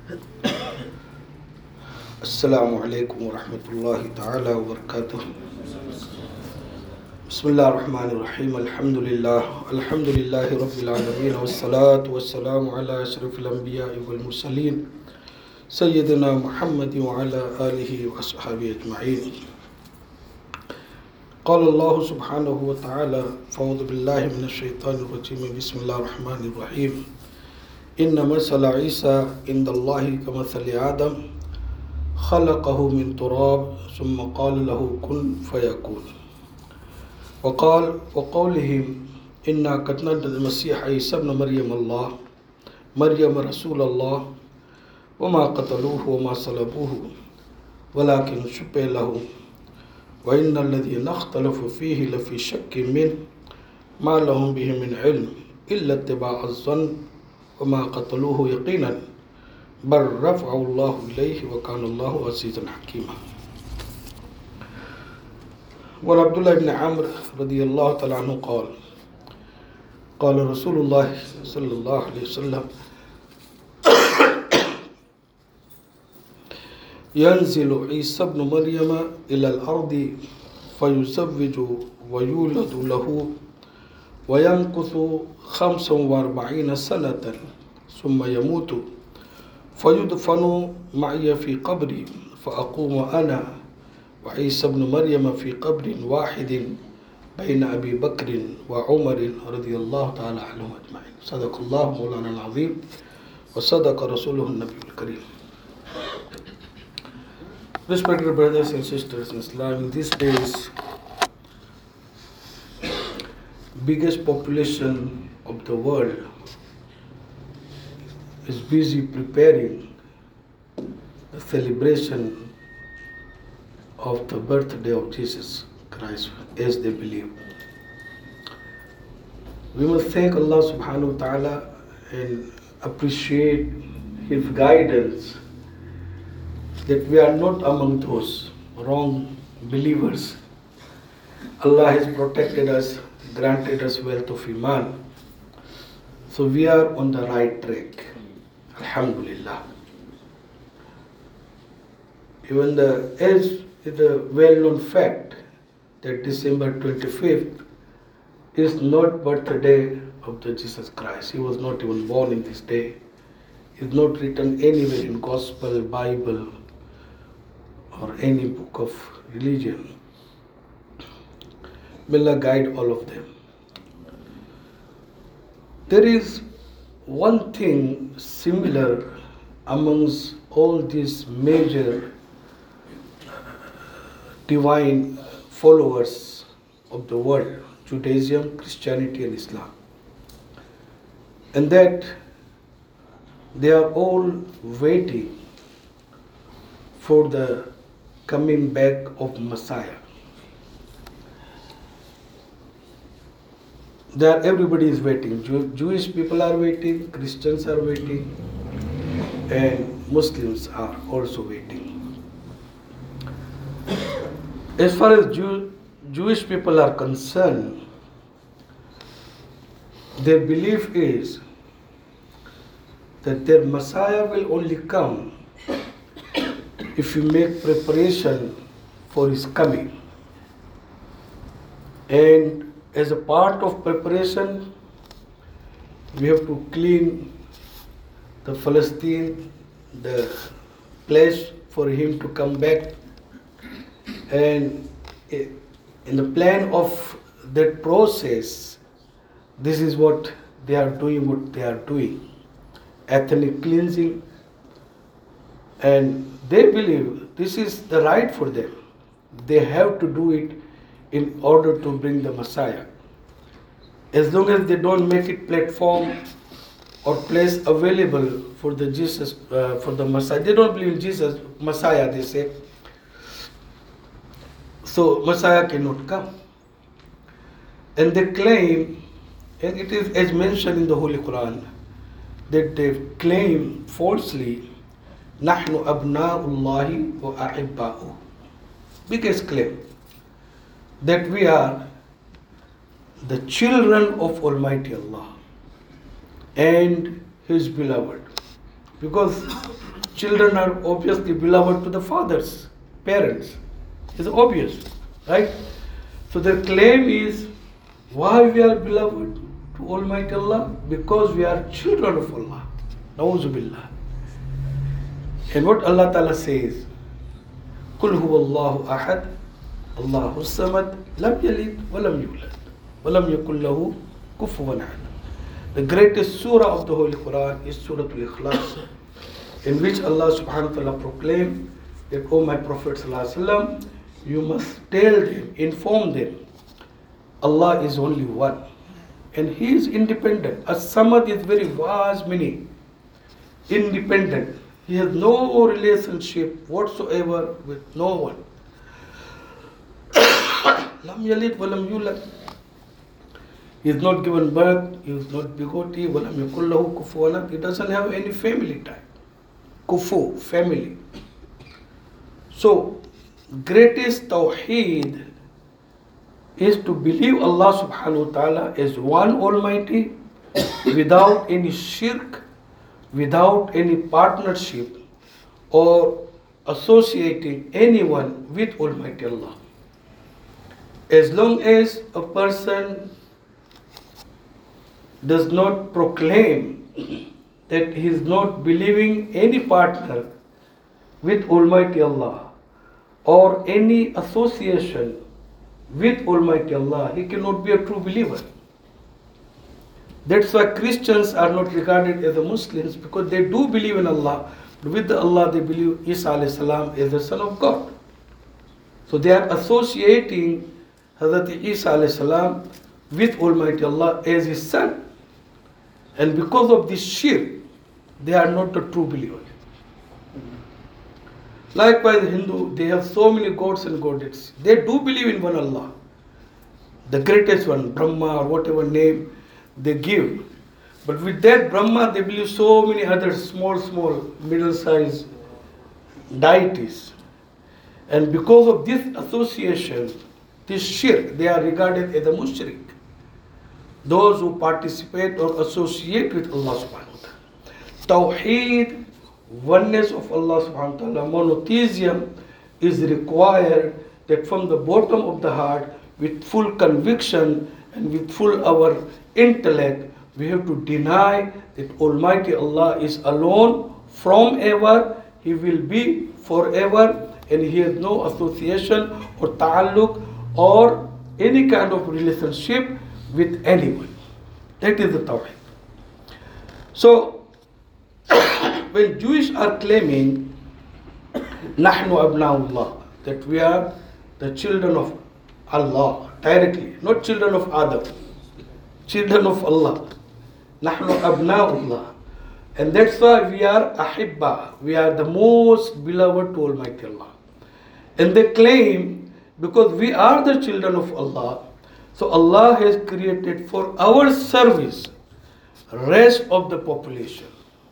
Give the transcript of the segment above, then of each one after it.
Assalamu alaikum wa rahmatullahi ta'ala wa barakatuh. Bismillah ar-Rahman ar-Rahim. Alhamdulillahi Rabbil Alameen. Wa salatu wa salamu ala ashrafil anbiya wal mursaleen. Sayyidina Muhammadin wa ala alihi wa ashabihi ajma'in. قال الله سبحانه وتعالى فأعوذ بالله من الشيطان الرجيم بسم الله الرحمن الرحيم إن مثل عيسى عند الله كمثل آدم خلقه من تراب ثم قال له كن فيكون وقولهم إنا قتلنا المسيح عيسى ابن مريم رسول الله وما قتلوه وما صلبوه ولكن شبه له وإن الذين اختلفوا فيه لفي شك منه ما لهم به من علم إلا اتباع الظن وما قتلوه يقينا بل رفعه الله إليه وكان الله عزيزا حكيما. وعبد الله بن عمرو رضي الله تعالى عنه قال رسول الله صلى الله عليه وسلم ينزل عيسى ابن مريم إلى الأرض فيزوج ويولد له ويمكث 45 سنة ثم يموت فيدفن معي في قبري فأقوم أنا وعيسى ابن مريم في قبر واحد بين أبي بكر وعمر رضي الله تعالى عنهم أجمعين. صدق الله مولانا العظيم وصدق رسوله النبي الكريم. Respected brothers and sisters in Islam, in these days, biggest population of the world is busy preparing the celebration of the birthday of Jesus Christ as they believe. We must thank Allah subhanahu wa ta'ala and appreciate His guidance that we are not among those wrong believers. Allah has protected us, granted us wealth of Iman. So we are on the right track. Alhamdulillah. Even as is a well-known fact that December 25th is not birthday of the Jesus Christ. He was not even born in this day. It is not written anywhere in Gospel, Bible, or any book of religion. May Allah guide all of them. There is one thing similar amongst all these major divine followers of the world, Judaism, Christianity and Islam. And that they are all waiting for the coming back of Messiah. Everybody is waiting. Jewish people are waiting, Christians are waiting, and Muslims are also waiting. As far as Jewish people are concerned, their belief is that their Messiah will only come if you make preparation for his coming. And as a part of preparation, we have to clean the Palestine, the place for him to come back. And in the plan of that process, this is what they are doing, ethnic cleansing. And they believe this is the right for them. They have to do it in order to bring the Messiah. As long as they don't make it platform or place available for the Jesus, for the Messiah, they don't believe in Jesus, Messiah, they say. So Messiah cannot come. And they claim, and it is as mentioned in the Holy Quran, that they claim falsely, نحن أبناء الله وأحباؤه. Biggest claim that we are the children of Almighty Allah and His beloved. Because children are obviously beloved to the fathers, parents. It's obvious, right? So their claim is, why we are beloved to Almighty Allah? Because we are children of Allah. Na'udhu billah. And what Allah Ta'ala says, قُلْ هُوَ اللَّهُ أَحَدٌ اللَّهُ الصَّمَدُ لَمْ يَلِدْ وَلَمْ يُولَدْ وَلَمْ يَكُنْ لَهُ كُفُوًا أَحَدٌ. The greatest surah of the Holy Quran is Surah Al-Ikhlas, in which Allah subhanahu wa ta'ala proclaimed that, O my Prophet sallallahu alaihi wasallam, you must tell them, inform them, Allah is only one and He is independent. As-Samad is very vast meaning. Independent. He has no relationship whatsoever with no one. Lam yalid walam yulad. He is not given birth, he is not begotten, walam yakul lahu kufuwan ahad. He doesn't have any family type. Kufu, family. So, greatest tawheed is to believe Allah subhanahu wa ta'ala as one Almighty, without any shirk, without any partnership or associating anyone with Almighty Allah. As long as a person does not proclaim that he is not believing any partner with Almighty Allah or any association with Almighty Allah, he cannot be a true believer. That's why Christians are not regarded as the Muslims, because they do believe in Allah, but with the Allah they believe Isa alayhi salam is the son of God. So they are associating Hazrat Isa alayhi salam with Almighty Allah as his son. And because of this shirk, they are not a true believer. Likewise, Hindu, they have so many gods and goddesses. They do believe in one Allah, the greatest one, Brahma or whatever name they give. But with that Brahma, they believe so many other small, middle-sized deities. And because of this association, this shirk, they are regarded as a mushrik. Those who participate or associate with Allah subhanahu wa ta'ala. Tawheed, oneness of Allah subhanahu wa ta'ala, monotheism is required, that from the bottom of the heart, with full conviction and with full our intellect, we have to deny that Almighty Allah is alone from ever, He will be forever, and He has no association or ta'alluq or any kind of relationship with anyone. That is the Tawheed. So, when Jewish are claiming Nahnu Abna'ullah, that we are the children of Allah directly, not children of Adam, children of Allah. Nahnu Abna'ullah. And that's why we are Ahibba, we are the most beloved to Almighty Allah. And they claim, because we are the children of Allah, so Allah has created for our service rest of the population.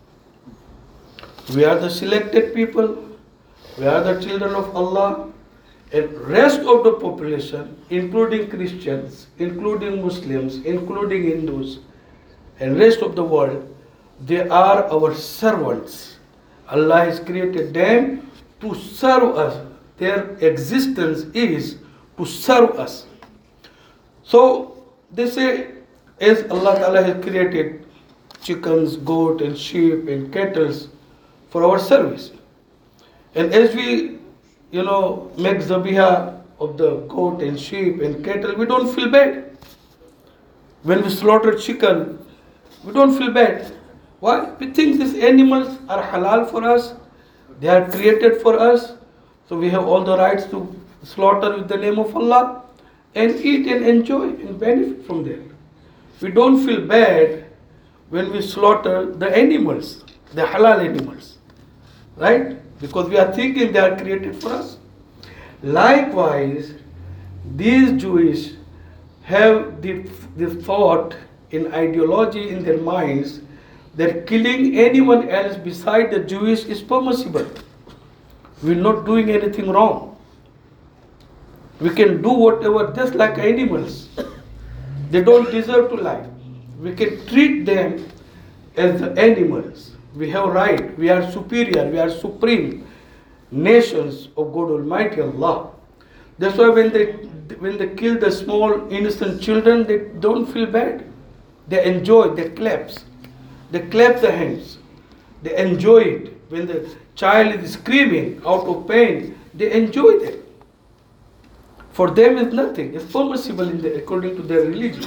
We are the selected people, we are the children of Allah, and rest of the population, including Christians, including Muslims, including Hindus, and rest of the world, they are our servants. Allah has created them to serve us. Their existence is to serve us. So they say, as Allah Ta'ala has created chickens, goat and sheep and cattle for our service. And as we, make zabiha of the goat and sheep and cattle, we don't feel bad. When we slaughter chicken, we don't feel bad. Why? We think these animals are halal for us. They are created for us. So we have all the rights to slaughter with the name of Allah and eat and enjoy and benefit from them. We don't feel bad when we slaughter the animals, the halal animals. Right? Because we are thinking they are created for us. Likewise, these Jewish have this thought in ideology in their minds that killing anyone else beside the Jewish is permissible. We're not doing anything wrong. We can do whatever, just like animals. They don't deserve to live. We can treat them as the animals. we have right, we are superior, we are supreme nations of God Almighty Allah. That's why when they kill the small innocent children, they don't feel bad. They enjoy, they clap their hands. They enjoy it. When the child is screaming out of pain, they enjoy it. For them it's nothing. It's permissible according to their religion.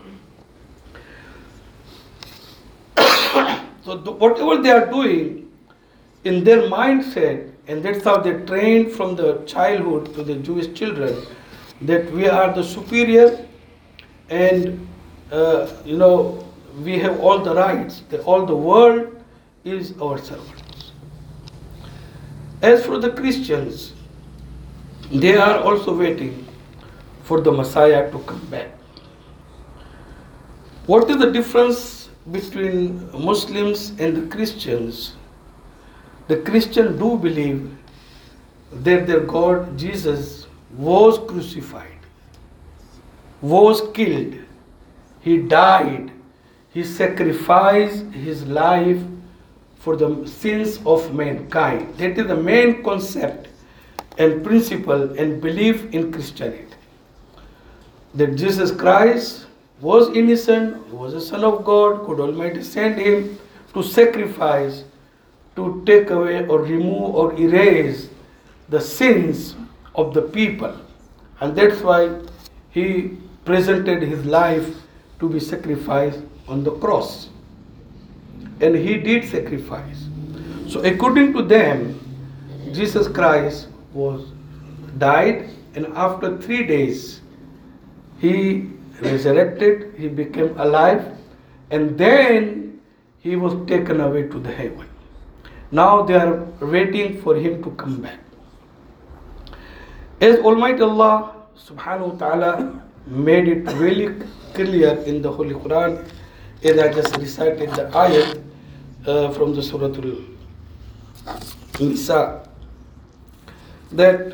So whatever they are doing in their mindset, and that's how they trained from the childhood to the Jewish children, that we are the superior, and we have all the rights, that all the world is our servants. As for the Christians, they are also waiting for the Messiah to come back. What is the difference between Muslims and the Christians? The Christians do believe that their God Jesus was crucified, was killed, he died, he sacrificed his life for the sins of mankind. That is the main concept and principle and belief in Christianity. That Jesus Christ was innocent, he was a son of God, God Almighty sent him to sacrifice, to take away or remove or erase the sins of the people. And that's why he presented his life to be sacrificed on the cross. And he did sacrifice. So according to them, Jesus Christ died, and after 3 days he resurrected, he became alive, and then he was taken away to the heaven. Now they are waiting for him to come back. As Almighty Allah subhanahu wa ta'ala made it really clear in the Holy Quran, as I just recited the ayat from the Surah Al-Nisa, that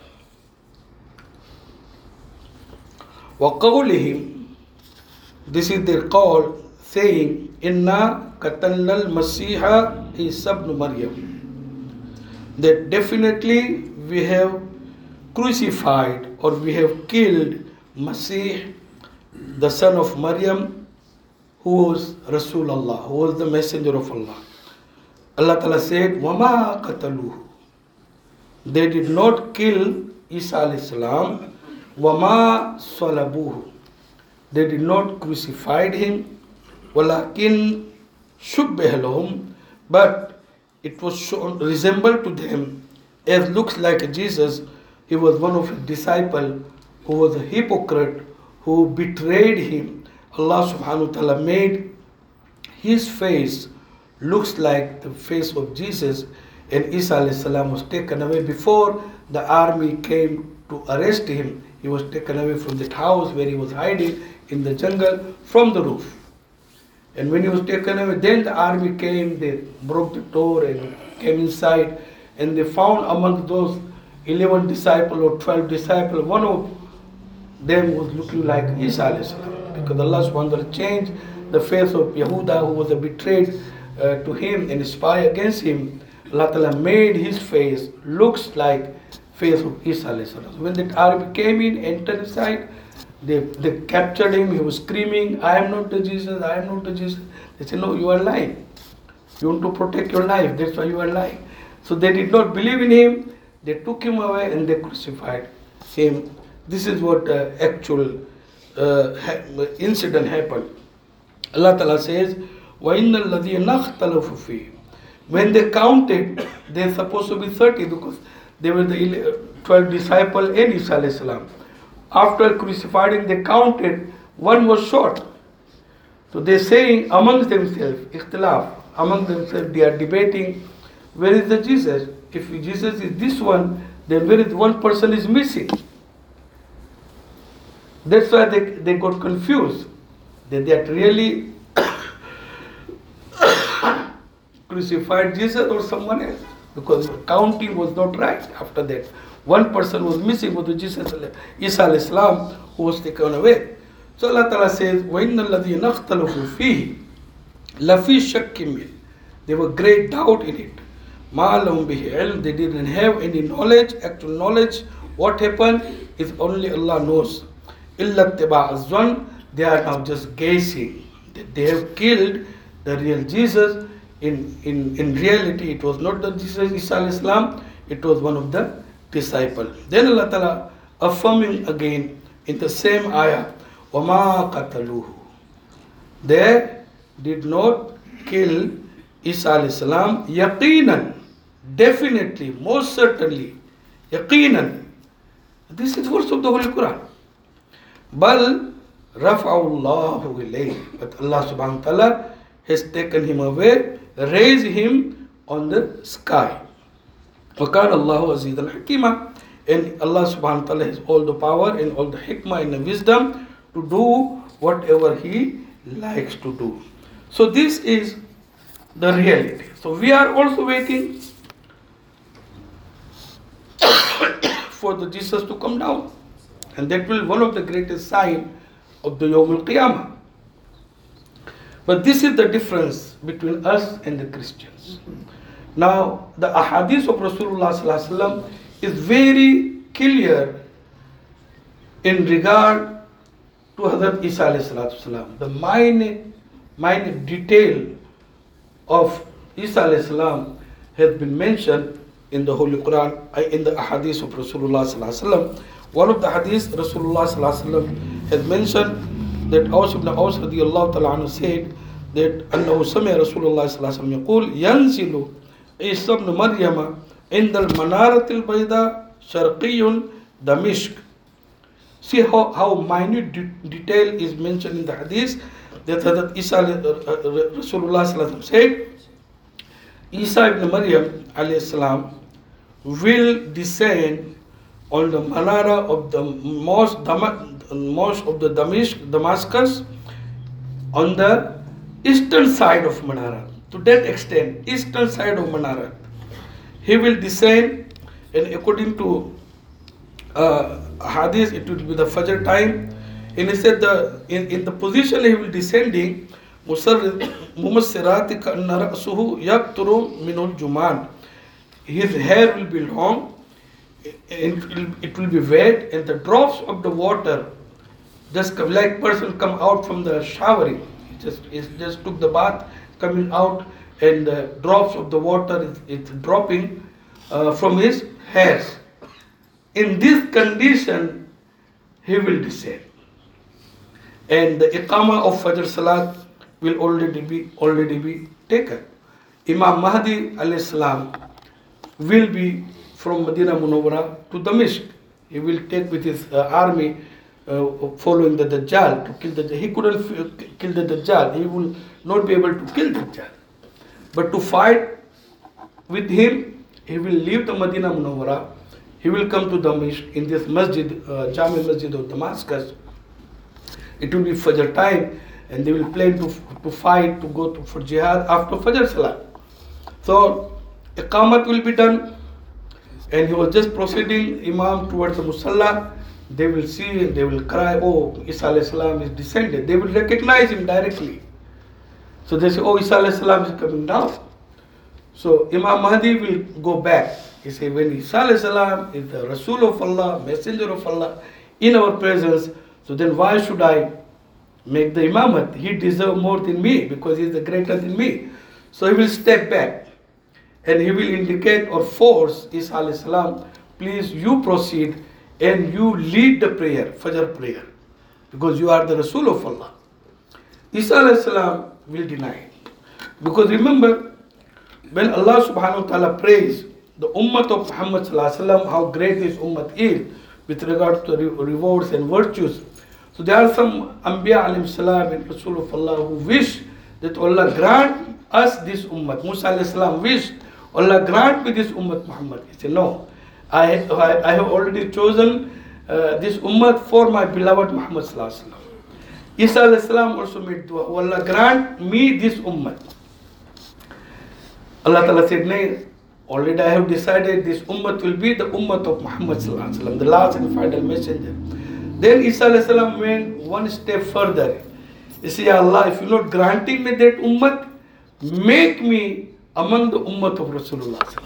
وَقَوْلِهِمْ, this is their call, saying, إِنَّا قَتَلْنَا الْمَسِيحَ عِيسَى ibn Maryam, that definitely we have crucified or we have killed Masih, the son of Maryam, who was Rasulullah, who was the messenger of Allah. Allah Ta'ala said, وَمَا قَتَلُوهُ, they did not kill Isa alayhi salam, وَمَا صَلَبُوهُ, they did not crucify him, وَلَكِنْ شُبِّهَ لَهُمْ, but it was shown, resembled to them as looks like Jesus. He was one of his disciples who was a hypocrite, who betrayed him. Allah subhanahu wa ta'ala made his face looks like the face of Jesus, and Isa alayhi salam was taken away. Before the army came to arrest him, he was taken away from that house where he was hiding in the jungle from the roof. And when he was taken away, then the army came, they broke the door and came inside, and they found among those 11 disciples or 12 disciples, one of them was looking like Isa alayhi salam, because Allah subhanahu wa ta'ala changed the face of Yehuda, who was a betrayed to him and a spy against him. Allah Ta'ala made his face looks like face of Isa alayhi salam. When the army came in, entered inside, they captured him. He was screaming, I am not the Jesus, I am not the Jesus. They said, no, you are lying. You want to protect your life, that's why you are lying. So they did not believe in him. They took him away and they crucified him. This is what actual incident happened. Allah Ta'ala says, وَإِنَّ الَّذِينَ اخْتَلَفُوا فِيهِ, when they counted, they're supposed to be 30 because they were the 12 disciples and Isa alayhi salam. After crucifying, they counted, one was short. So they're saying amongst themselves, ikhtilaf, among themselves, they are debating, where is the Jesus? If Jesus is this one, then where is one person is missing? That's why they got confused. That they had really crucified Jesus or someone else, because counting was not right. After that, one person was missing, was the Jesus, Isa alayhi salam, who was taken away. So Allah Ta'ala says, وَإِنَّ الَّذِينَ اخْتَلَفُوا فِيهِ لَفِي شَكٍّ مِّنْهُ, They were great doubt in it. Ma lahum bihi ilm, they didn't have any knowledge, actual knowledge. What happened is only Allah knows. Illa ittiba' az-zann, they are now just guessing that they have killed the real Jesus. In reality, it was not the Jesus Isa alayhi salam, it was one of the disciples. Then Allah Ta'ala affirming again in the same ayah, وَمَا قَتَلُوهُ, they did not kill Isa alayhi salam, yaqinan, definitely, most certainly, yaqinan. This is verse of the Holy Quran. Bal rafa'u Allahu ilayhi, but Allah subhanahu wa ta'ala has taken him away, raised him on the sky. وَكَانَ اللَّهُ عَزِيزًا حَكِيمًا, and Allah subhanahu wa ta'ala has all the power and all the hikmah and the wisdom to do whatever He likes to do. So this is the reality. So we are also waiting for the Jesus to come down, and that will be one of the greatest signs of the Yawm al-Qiyamah. But this is the difference between us and the Christians. Now, the ahadith of Rasulullah sallallahu alaihi wasallam is very clear in regard to Hazrat Isa alayhi salatu wasalam. The minute detail of Isa alayhi salam has been mentioned in the Holy Quran, in the ahadith of Rasulullah sallallahu alaihi wasallam. One of the hadiths Rasulullah sallallahu alaihi wasallam has mentioned that Aus ibn Aus radiyallahu ta'ala anhu said that أنه سمع رسول الله صلى الله عليه وسلم يقول ينزل عيسى ابن مريم عند المنارة البيضاء شرقي دمشق. See how minute detail is mentioned in the hadith that Hazrat Isa Rasulullah sallallahu alaihi wasallam said Isa ibn Maryam alayhi salam will descend on the manara of the mosque of the Damascus, on the eastern side of Manara. To that extent, eastern side of Manara, he will descend, and according to hadith, it will be the Fajr time. And he said in the position he will descending, mumassirati kanna ra'suhu yaqturu minul juman. His hair will be long, and it will be wet, and the drops of the water, just like person come out from the showering, he just took the bath, coming out, and the drops of the water is dropping from his hairs. In this condition, he will descend, and the iqamah of Fajr Salat will already be taken. Imam Mahdi alayhi salam will be from Medina Munawwara to Damascus. He will take with his army following the Dajjal to kill the Dajjal. He couldn't kill the Dajjal. He will not be able to kill the Dajjal. But to fight with him, he will leave the Medina Munawwara. He will come to Damascus in this masjid, Jami Masjid of Damascus. It will be Fajr time, and they will plan to fight, to go for jihad after Fajr Salah. So, Iqamat will be done, and he was just proceeding, Imam, towards the Musalla. They will see and they will cry, oh, Isa alayhi salam is descended. They will recognize him directly. So they say, oh, Isa alayhi salam is coming down. So Imam Mahdi will go back. He say, when Isa alayhi salam is the Rasul of Allah, Messenger of Allah, in our presence, so then why should I make the Imamat? He deserves more than me because he is the greater than me. So he will step back, and he will indicate or force Isa alayhi salam, please you proceed and you lead the prayer, Fajr prayer, because you are the Rasul of Allah. Isa alayhi salam will deny it. Because remember, when Allah subhanahu wa ta'ala praised the ummah of Muhammad sallallahu alaihi wasallam, how great this ummah is with regard to rewards and virtues. So there are some Anbiya alayhi salam and Rasul of Allah who wish that Allah grant us this ummah. Musa alayhi salam wished, Allah grant me this ummah Muhammad. He said, no, I have already chosen this ummah for my beloved Muhammad sallallahu alaihi wasallam. Isa alayhi salam also made dua, Allah grant me this ummah. Allah Ta'ala said, no, already I have decided this ummah will be the ummah of Muhammad sallallahu alaihi wasallam, the last and final messenger. Then Isa alayhi salam went one step further. He said, Ya Allah, if you're not granting me that ummah, make me among the ummah of Rasulullah.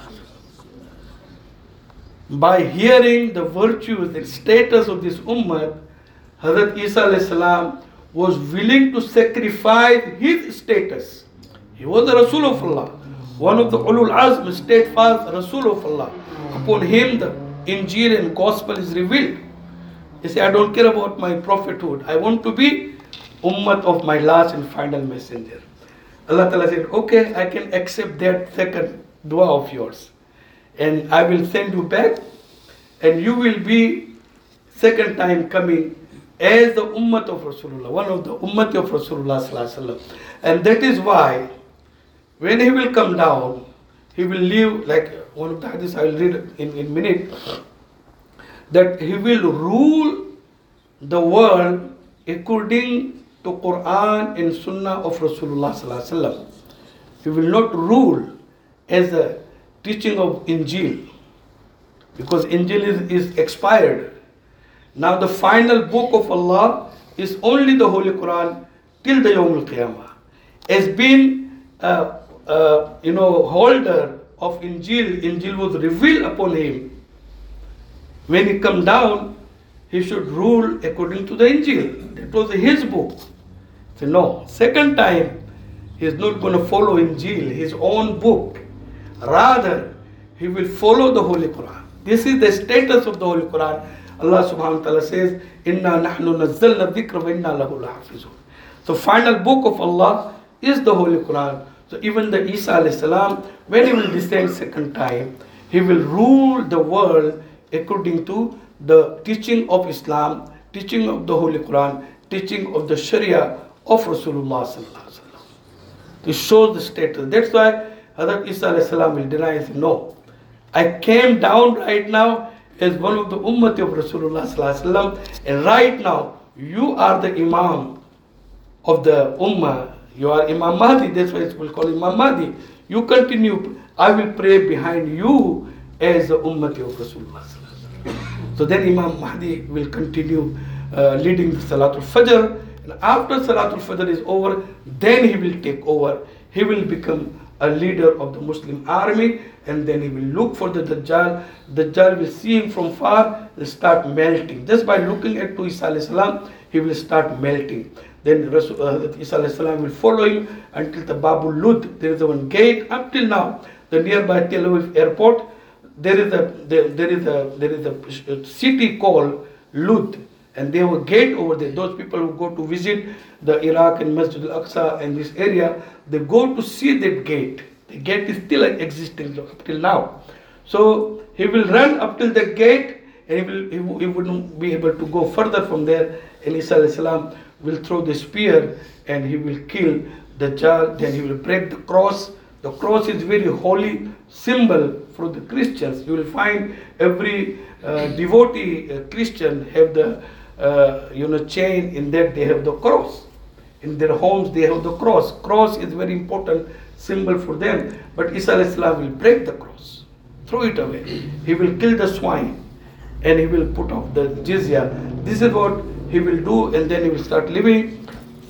By hearing the virtues and status of this ummah, Hazrat Isa alayhi salam was willing to sacrifice his status. He was the Rasul of Allah, one of the Ulul Azm, steadfast Rasul of Allah. Upon him the Injil and Gospel is revealed. He said, I don't care about my prophethood. I want to be ummah of my last and final messenger. Allah Ta'ala said, okay, I can accept that second dua of yours. And I will send you back, and you will be second time coming as the ummah of Rasulullah, one of the ummah of Rasulullah sallallahu alaihi wasallam. And that is why when he will come down, he will live like one of the hadiths I will read in a minute, that he will rule the world according to Quran and Sunnah of Rasulullah sallallahu alaihi wasallam. He will not rule as a teaching of Injil, because Injil is expired. Now the final book of Allah is only the Holy Quran till the Yawm al-Qiyamah. As being holder of Injil, Injil was revealed upon him. When he come down, he should rule according to the Injil. That was his book. So no, second time he is not going to follow Injil, his own book. Rather, he will follow the Holy Quran. This is the status of the Holy Quran. Allah subhanahu wa ta'ala says, Inna nahnu nazzalna dhikra wa inna lahu lahafizun. So final book of Allah is the Holy Quran. So even the Isa alayhi salam, when he will descend second time, he will rule the world according to the teaching of Islam, teaching of the Holy Quran, teaching of the Sharia of Rasulullah sallallahu alaihi wasallam. This shows the status. That's why Hazrat Isa alayhi salam will deny it. No, I came down right now as one of the ummah of Rasulullah sallallahu alaihi wasallam, and right now you are the Imam of the ummah. You are Imam Mahdi. That's why we'll call Imam Mahdi. You continue. I will pray behind you as the ummah of Rasulullah sallallahu alaihi wasallam. So then Imam Mahdi will continue leading the Salatul Fajr, and after Salatul Fajr is over, then he will take over. He will become a leader of the Muslim army, and then he will look for the Dajjal. Dajjal will see him from far and start melting. Just by looking at Isa alayhi salam, he will start melting. Then Isa alayhi salam will follow him until the Babul Lud. There is one gate up till now. The nearby Tel Aviv airport, there is a city called Lud, and they have a gate over there. Those people who go to visit the Iraq and Masjid al-Aqsa and this area, they go to see that gate. The gate is still existing up till now. So he will run up till the gate, and he wouldn't be able to go further from there. And Isa alayhi salam will throw the spear and he will kill the Dajjal. Then he will break the cross. The cross is very holy symbol for the Christians. You will find every devotee Christian have the chain. In that they have the cross. In their homes they have the cross. Cross is very important symbol for them. But Isa alayhi salam will break the cross, throw it away. He will kill the swine, and he will put off the jizya. This is what he will do, and then he will start living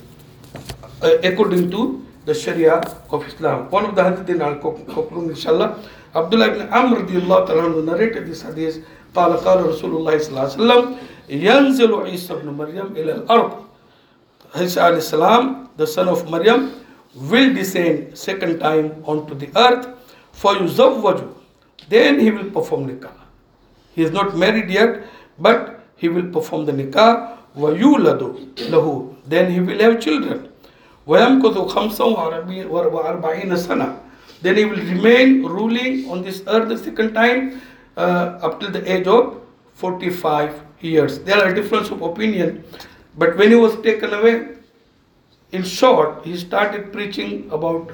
according to the Sharia of Islam. One of the hadith I'll conclude inshallah. Abdullah ibn Amr radiyallahu ta'ala narrated this hadith. قال رسول الله صلى الله عليه وسلم ينزل عيسى ابن مريم إلى الأرض. Isa alayhi salam, the son of Maryam, will descend second time onto the earth. فَيُزَوَّجُ. Then he will perform nikah. He is not married yet, but he will perform the nikah. وَيُولَدُ لَهُ. Then he will have children. وَيَمْكُثُ خَمْسًا وَأَرْبَعِينَ سَنَةً. Then he will remain ruling on this earth the second time up till the age of 45 years. There are difference of opinion, but when he was taken away, in short, he started preaching about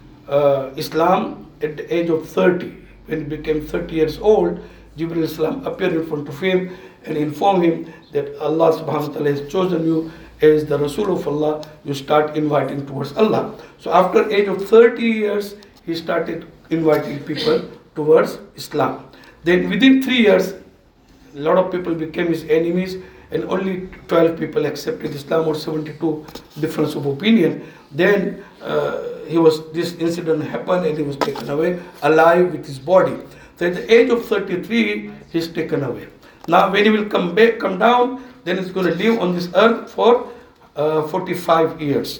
Islam at the age of 30. When he became 30 years old, Jibreel Islam appeared in front of him and informed him that Allah subhanahu wa ta'ala has chosen you as the Rasul of Allah. You start inviting towards Allah. So after age of 30 years, he started inviting people towards Islam. Then within 3 years, a lot of people became his enemies, and only 12 people accepted Islam, or 72 difference of opinion. Then this incident happened and he was taken away alive with his body. So at the age of 33, he's taken away. Now when he will come down, then he's going to live on this earth for 45 years.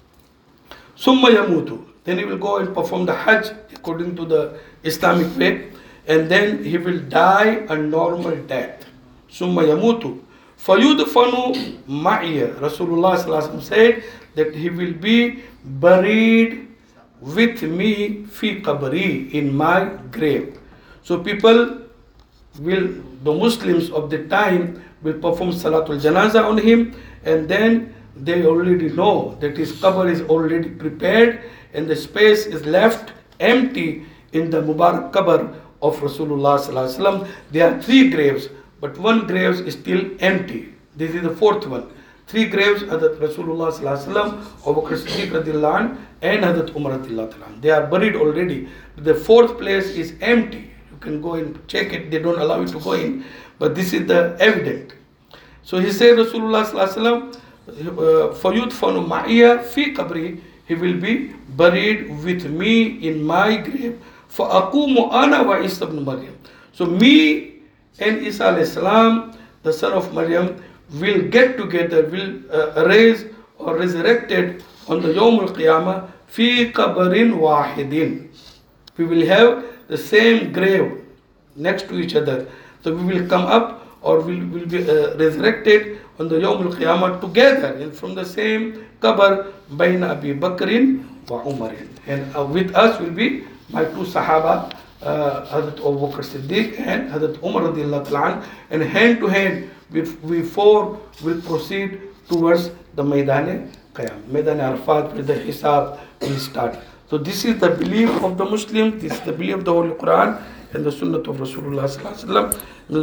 Summa yamutu. Then he will go and perform the Hajj according to the Islamic way, and then he will die a normal death. Summa yamutu. Fayudfanu ma'iya. Rasulullah sallallahu alaihi wasallam said that he will be buried with me fi qabri, in my grave. So people the Muslims of the time will perform Salatul Janazah on him, and then they already know that his qabr is already prepared and the space is left empty in the Mubarak qabr of Rasulullah sallallahu alaihi wasallam. There are 3 graves, but one grave is still empty. This is the 4th one. 3 graves are Hazrat Rasulullah sallallahu alaihi wasallam, Abu Bakr Siddiq radhiyallahu anhu, and Hazrat Umar radhiyallahu anhu. They are buried already. The 4th place is empty. You can go and check it. They don't allow you to go in, but this is the evidence. So he said, Rasulullah sallallahu alaihi wasallam, فَيُدْفَنُ مَعِيَ فِي قَبْرِي, he will be buried with me in my grave. فَأَقُومُ أَنَا وَعِيسَى ibn Maryam. So me and Isa alayhi salam, the son of Maryam, will get together, will raise or resurrected on the Yawm al-Qiyamah, fi qabrin wahidin. We will have the same grave next to each other. So we will come up, or will be resurrected on the Yawm al-Qiyamah together, and from the same qabr, bayna Abi Bakrin wa Umarin. And with us will be my 2 Sahaba, Hazrat Abu Bakr Siddiq and Hazrat Umar radhiyallahu anhu, and hand to hand we 4 will proceed towards the Maidan Qiyam. Maidan Arafat, where the Hisab will start. So this is the belief of the Muslims, this is the belief of the Holy Quran and the Sunnah of Rasulullah sallallahu alaihi wasallam.